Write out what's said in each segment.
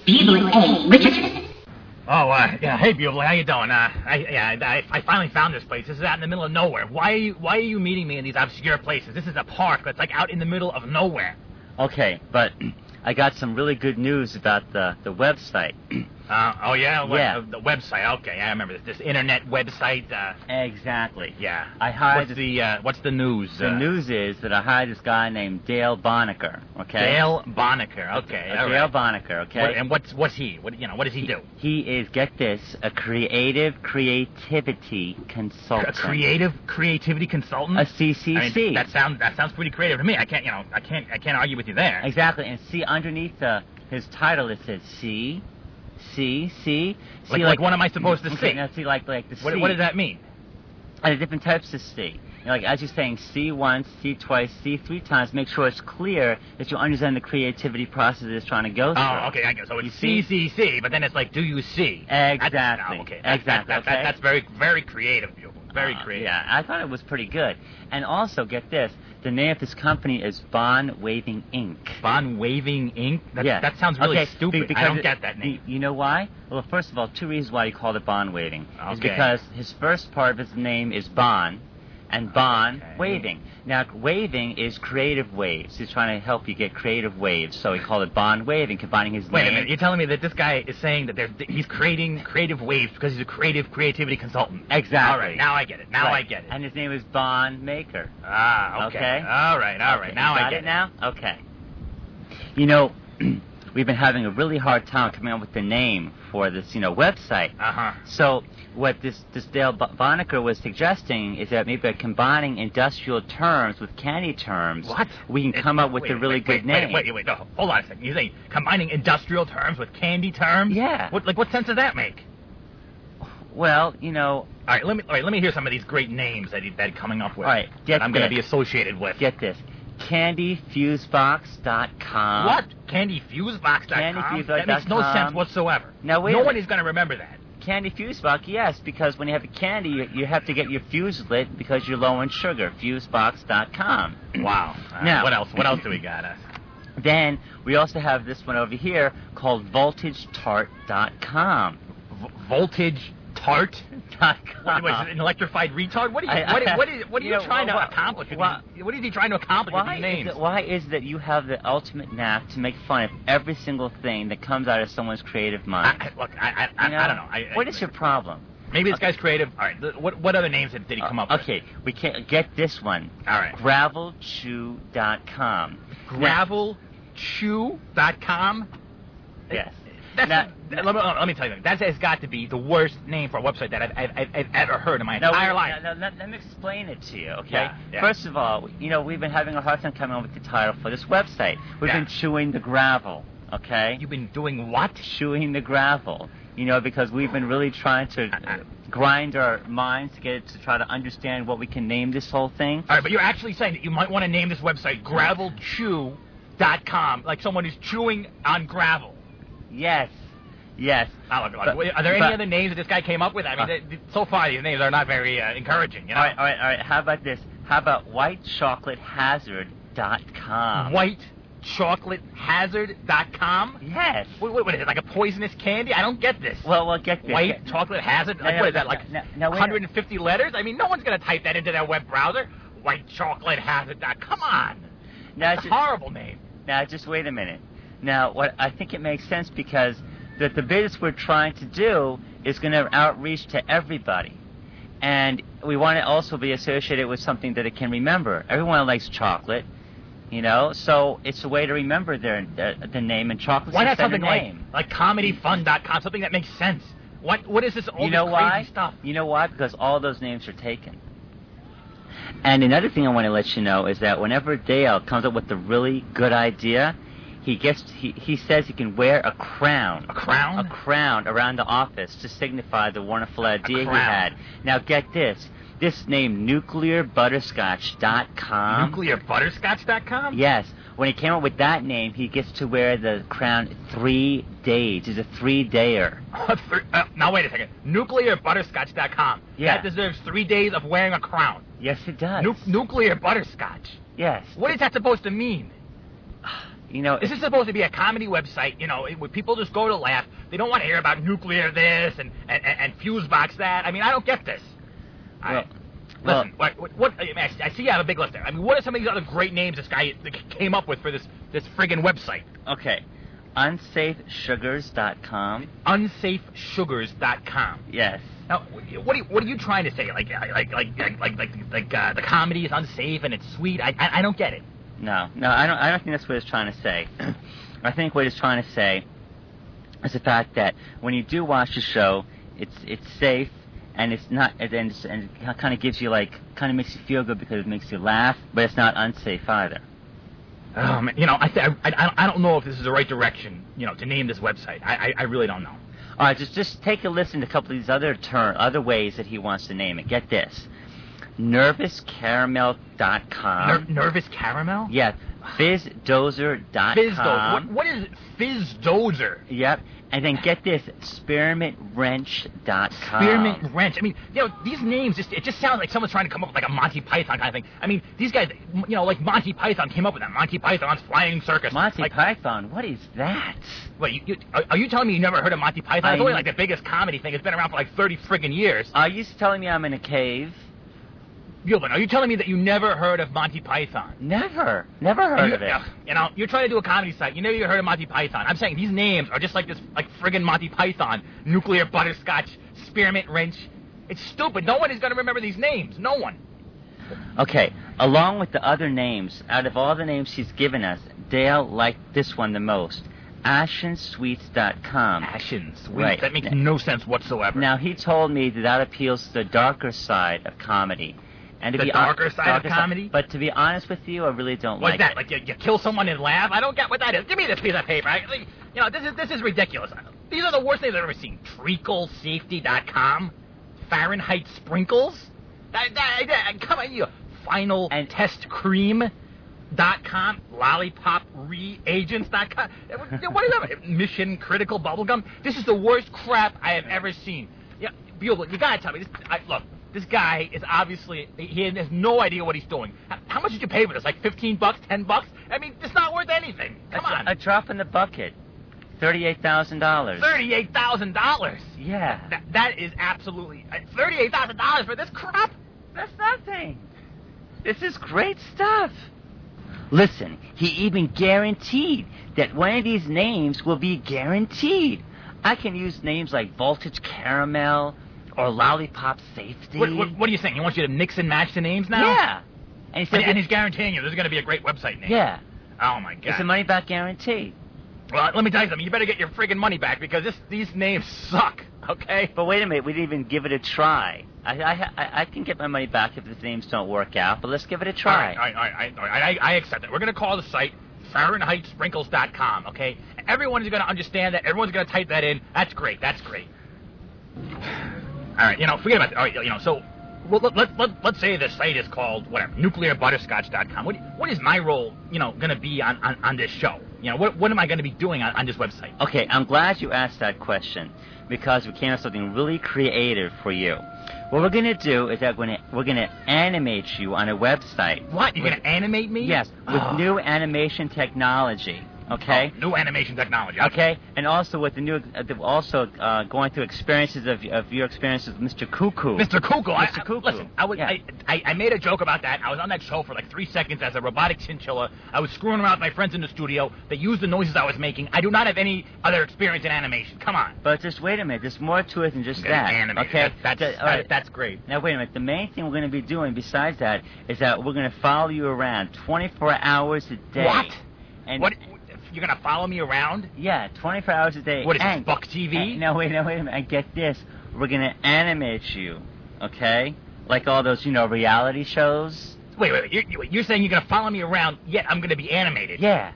Bubler A. Richardson. Oh, yeah. Hey, Bubler, how you doing? I finally found this place. This is out in the middle of nowhere. Why are you meeting me in these obscure places? This is a park that's like out in the middle of nowhere. Okay, but I got some really good news about the website. Oh, yeah? Yeah. The website. Okay, I remember this internet website. Exactly. Yeah. I hired... What's the news? The news is that I hired this guy named Dale Bonacker, okay? Dale Bonacker, okay. Dale Bonacker, okay? And what's he? What does he do? He is, get this, a creativity consultant. A creativity consultant? A CCC. I mean, that sounds pretty creative to me. I can't argue with you there. Exactly. And see underneath his title it says C. Like what am I supposed to see? Now see like the C. What does that mean? And the different types of C. You know, like as you're saying C once, C twice, C 3 times, make sure it's clear that you understand the creativity process it's trying to go through. Oh, okay, I guess. So it's C, but then it's like, do you see? Exactly. Okay. That's very, very creative, Bubler. Very creative. Yeah, I thought it was pretty good. And also, get this, the name of this company is Bond Waving Inc. Bond Waving Inc.? Yeah. That sounds really stupid. I don't get that name. You know why? Well, first of all, 2 reasons why he called it Bond Waving. Okay. Is because his first part of his name is Bond, and Bond Waving. Now, waving is creative waves. He's trying to help you get creative waves, so he called it Bond Waving, combining his name... Wait a minute, you're telling me that this guy is saying that he's creating creative waves because he's a creativity consultant. Exactly. All right, now I get it. I get it. And his name is Bond Maker. Ah, okay. All right. Now I get it. Now? Okay. You know, we've been having a really hard time coming up with the name for this, website. Uh-huh. So what this Dale Bonacker was suggesting is that maybe by combining industrial terms with candy terms, we can come up with a really good name. Wait, no, hold on a second. You're saying combining industrial terms with candy terms? Yeah. What sense does that make? Well, All right, let me hear some of these great names that he's coming up with. All right, that I'm going to be associated with. Get this. CandyFusebox.com. What? CandyFusebox.com? CandyFusebox.com. That makes no sense whatsoever. Now, wait no one is going to remember that. Candy Fusebox, yes, because when you have a candy, you have to get your fuse lit because you're low in sugar. Fusebox.com. Wow. Now, what else? What else do we got? Then we also have this one over here called VoltageTart.com. VoltageTart.com. What is it, an electrified retard? What are you trying to accomplish? What is he trying to accomplish with these names? Why is it that you have the ultimate knack to make fun of every single thing that comes out of someone's creative mind? I don't know. What is your problem? Maybe this guy's creative. All right. What other names did he come up with? Okay, we can't get this one. All right. GravelChew.com. GravelChew.com? Yes. Let me tell you, that has got to be the worst name for a website that I've ever heard in my entire life. Let me explain it to you, okay? Yeah. First of all, we've been having a hard time coming up with the title for this website. We've been chewing the gravel, okay? You've been doing what? Chewing the gravel. Because we've been really trying to grind our minds to get it to try to understand what we can name this whole thing. All right, but you're actually saying that you might want to name this website GravelChew.com, like someone who's chewing on gravel. Yes. Are there any other names that this guy came up with? I mean, so far these names are not very encouraging. All right. How about this? How about WhiteChocolateHazard.com? WhiteChocolateHazard.com? Yes. What is it, like a poisonous candy? I don't get this. Well, get this. White Chocolate Hazard? What is that, like 150 letters? I mean, no one's going to type that into their web browser. WhiteChocolateHazard.com. Come on. That's a horrible name. Now, just wait a minute. Now, what I think it makes sense because the business we're trying to do is going to outreach to everybody. And we want to also be associated with something that it can remember. Everyone likes chocolate, so it's a way to remember the name, and chocolate. Why not something like ComedyFun.com, something that makes sense? What is this, all this crazy stuff? You know why? Because all those names are taken. And another thing I want to let you know is that whenever Dale comes up with a really good idea, he says he can wear a crown. A crown? A crown around the office to signify the wonderful idea he had. Now get this. This name, NuclearButterscotch.com. NuclearButterscotch.com? Yes. When he came up with that name, he gets to wear the crown 3 days. He's a 3-dayer. Now wait a second. NuclearButterscotch.com. Yeah. That deserves 3 days of wearing a crown. Yes, it does. Nuclear butterscotch. Yes. What is that supposed to mean? You know, This is supposed to be a comedy website, where people just go to laugh. They don't want to hear about nuclear this and fuse box that. I mean, I don't get this. Listen, what I see you have a big list there. I mean, what are some of these other great names this guy came up with for this friggin' website? Okay. Unsafesugars.com. Unsafesugars.com. Yes. Now, what are you trying to say? Like the comedy is unsafe and it's sweet? I don't get it. No, I don't think that's what it's trying to say. I think what it's trying to say is the fact that when you do watch the show, it's safe and it's not, and it kind of gives you kind of makes you feel good because it makes you laugh, but it's not unsafe either. I don't know if this is the right direction, to name this website. I really don't know. All right, just take a listen to a couple of these other ways that he wants to name it. Get this. NervousCaramel.com. Nervous Caramel? Yeah. FizzDozer.com. FizzDozer. What is FizzDozer? Yep. And then get this, SpearmintWrench.com. Spearmint Wrench. I mean, these names, it just sounds like someone's trying to come up with like a Monty Python kind of thing. I mean, these guys, like Monty Python came up with that. Monty Python's Flying Circus. Monty Python? What is that? Wait, are you telling me you never heard of Monty Python? It's only like the biggest comedy thing. It's been around for like 30 friggin' years. Are you telling me I'm in a cave? Gilbert, are you telling me that you never heard of Monty Python? Never heard of it. You're trying to do a comedy site. You never even heard of Monty Python. I'm saying these names are just like this, like friggin' Monty Python, Nuclear Butterscotch, Spearmint Wrench. It's stupid. No one is going to remember these names. No one. Okay, along with the other names, out of all the names he's given us, Dale liked this one the most. AshenSweets.com. Ashen Sweets? Right. That makes no sense whatsoever. Now, he told me that appeals to the darker side of comedy. And to the darker side of comedy? But to be honest with you, I really don't like it. What's that? Like you kill someone and laugh? I don't get what that is. Give me this piece of paper. This is ridiculous. These are the worst things I've ever seen. TreacleSafety.com. Fahrenheit Sprinkles? Come on, you. FinalTestCream.com. LollipopReagents.com. What is that? Mission Critical Bubblegum? This is the worst crap I have ever seen. Yeah, Buell, you gotta tell me. Look. This guy is obviously, he has no idea what he's doing. How much did you pay for this? Like $15, $10? I mean, it's not worth anything. Come on. A drop in the bucket. $38,000. $38,000? Yeah. That is absolutely, $38,000 for this crap? That's nothing. This is great stuff. Listen, he even guaranteed that one of these names will be guaranteed. I can use names like Voltage Caramel, or Lollipop Safety. What are you saying? He wants you to mix and match the names now? Yeah. And he's guaranteeing you this is going to be a great website name. Yeah. Oh, my God. It's a money-back guarantee. Well, let me tell you something. You better get your friggin' money back because these names suck, okay? But wait a minute. We didn't even give it a try. I can get my money back if the names don't work out, but let's give it a try. All right. I accept it. We're going to call the site FahrenheitSprinkles.com, okay? Everyone's going to understand that. Everyone's going to type that in. That's great. All right, forget about that. All right, so let's say the site is called, whatever, nuclearbutterscotch.com. What is my role, going to be on this show? What am I going to be doing on this website? Okay, I'm glad you asked that question because we came up with something really creative for you. What we're going to do is that we're going to animate you on a website. What? You're going to animate me? Yes, with new animation technology. Okay. Oh, new animation technology. Okay, and also with the new, going through experiences of your experiences with Mr. Cuckoo. Mr. Cuckoo. Mr. Cuckoo. Listen, I made a joke about that. I was on that show for like 3 seconds as a robotic chinchilla. I was screwing around with my friends in the studio. They used the noises I was making. I do not have any other experience in animation. Come on. But just wait a minute. There's more to it than just that. Okay. That's great. Now wait a minute. The main thing we're going to be doing besides that is that we're going to follow you around 24 hours a day. What? And what? You're going to follow me around? Yeah, 24 hours a day. What is this, Buck TV? No, wait a minute. And get this. We're going to animate you, okay? Like all those, reality shows. Wait. You're saying you're going to follow me around, yet I'm going to be animated? Yeah.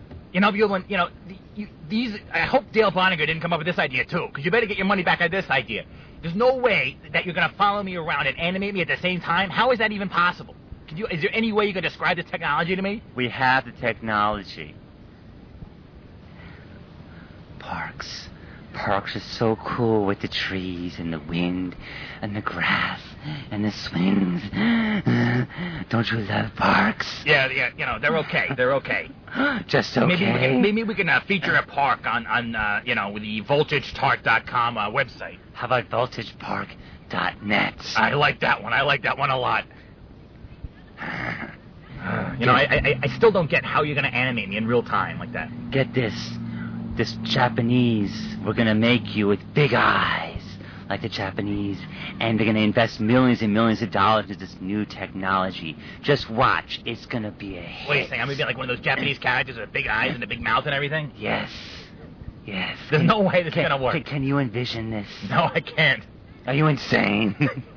These. I hope Dale Bonniger didn't come up with this idea, too, because you better get your money back on this idea. There's no way that you're going to follow me around and animate me at the same time. How is that even possible? Is there any way you can describe the technology to me? We have the technology. Parks, Parks are so cool with the trees and the wind and the grass and the swings. Don't you love parks? Yeah, they're okay. They're okay. Just okay. Maybe we can feature a park on the VoltageTart.com website. How about VoltagePark.net? I like that one. I like that one a lot. I still don't get how you're going to animate me in real time like that. Get this. This Japanese, we're going to make you with big eyes like the Japanese, and they're going to invest millions and millions of dollars into this new technology. Just watch. It's going to be a hit. Wait a second. I'm going to be like one of those Japanese characters with big eyes and a big mouth and everything? Yes. Yes. There's no way this is going to work. Can you envision this? No, I can't. Are you insane?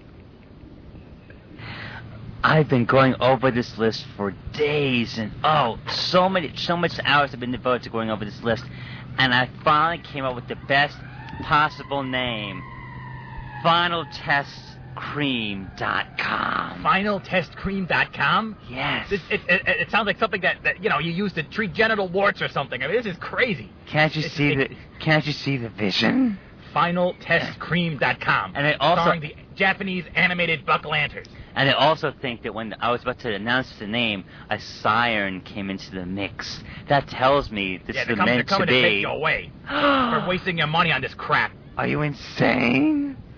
I've been going over this list for days, and so much hours have been devoted to going over this list, and I finally came up with the best possible name: FinalTestCream.com. FinalTestCream.com? Yes. It sounds like something that you use to treat genital warts or something. I mean, this is crazy. Can't you see the vision? FinalTestCream.com. And starring the Japanese animated Buck Lanterns. And I also think that when I was about to announce the name, a siren came into the mix. That tells me this is meant to be. They're coming to take you away for wasting your money on this crap. Are you insane?